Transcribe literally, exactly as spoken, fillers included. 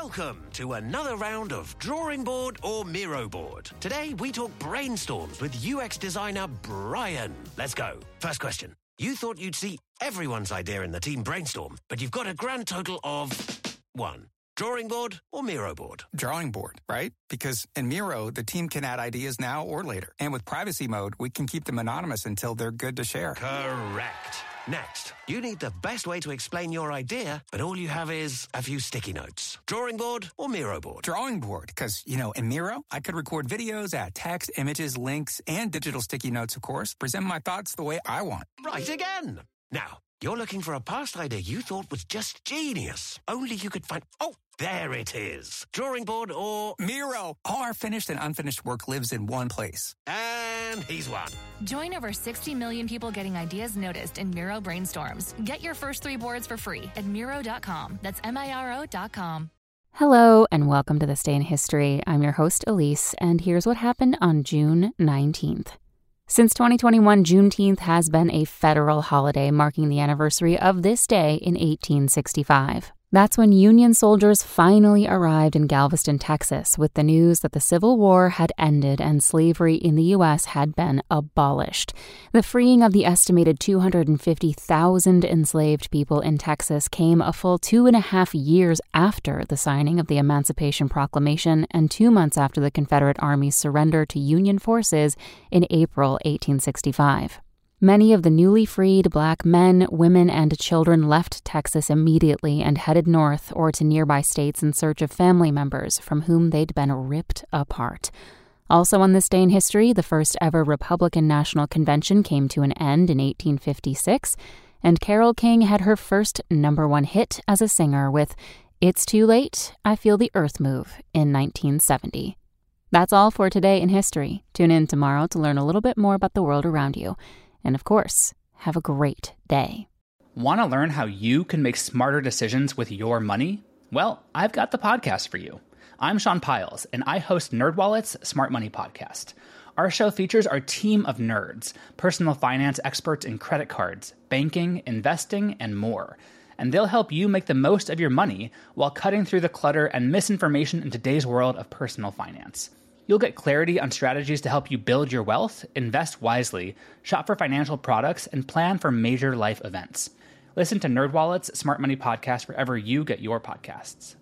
Welcome to another round of Drawing Board or Miro Board. Today, we talk brainstorms with U X designer Brian. Let's go. First question. You thought you'd see everyone's idea in the team brainstorm, but you've got a grand total of one. Drawing board or Miro board? Drawing board, right? Because in Miro, the team can add ideas now or later. And with privacy mode, we can keep them anonymous until they're good to share. Correct. Next, you need the best way to explain your idea, but all you have is a few sticky notes. Drawing board or Miro board? Drawing board, because, you know, in Miro, I could record videos, add text, images, links, and digital sticky notes, of course, present my thoughts the way I want. Right again. Now, you're looking for a past idea you thought was just genius. Only you could find... Oh, there it is. Drawing board or... Miro. All our finished and unfinished work lives in one place. And he's won. Join over sixty million people getting ideas noticed in Miro Brainstorms. Get your first three boards for free at Miro dot com. That's M I R O dot com. Hello, and welcome to This Day in History. I'm your host, Elise, and here's what happened on June nineteenth. Since twenty twenty-one, Juneteenth has been a federal holiday marking the anniversary of this day in eighteen sixty-five. That's when Union soldiers finally arrived in Galveston, Texas, with the news that the Civil War had ended and slavery in the U S had been abolished. The freeing of the estimated two hundred fifty thousand enslaved people in Texas came a full two and a half years after the signing of the Emancipation Proclamation and two months after the Confederate Army's surrender to Union forces in April eighteen sixty-five. Many of the newly freed black men, women, and children left Texas immediately and headed north or to nearby states in search of family members from whom they'd been ripped apart. Also on this day in history, the first ever Republican National Convention came to an end in eighteen fifty-six, and Carole King had her first number one hit as a singer with It's Too Late, I Feel the Earth Move in nineteen seventy. That's all for today in history. Tune in tomorrow to learn a little bit more about the world around you. And of course, have a great day. Want to learn how you can make smarter decisions with your money? Well, I've got the podcast for you. I'm Sean Piles, and I host NerdWallet's Smart Money Podcast. Our show features our team of nerds, personal finance experts in credit cards, banking, investing, and more. And they'll help you make the most of your money while cutting through the clutter and misinformation in today's world of personal finance. You'll get clarity on strategies to help you build your wealth, invest wisely, shop for financial products, and plan for major life events. Listen to NerdWallet's Smart Money Podcast wherever you get your podcasts.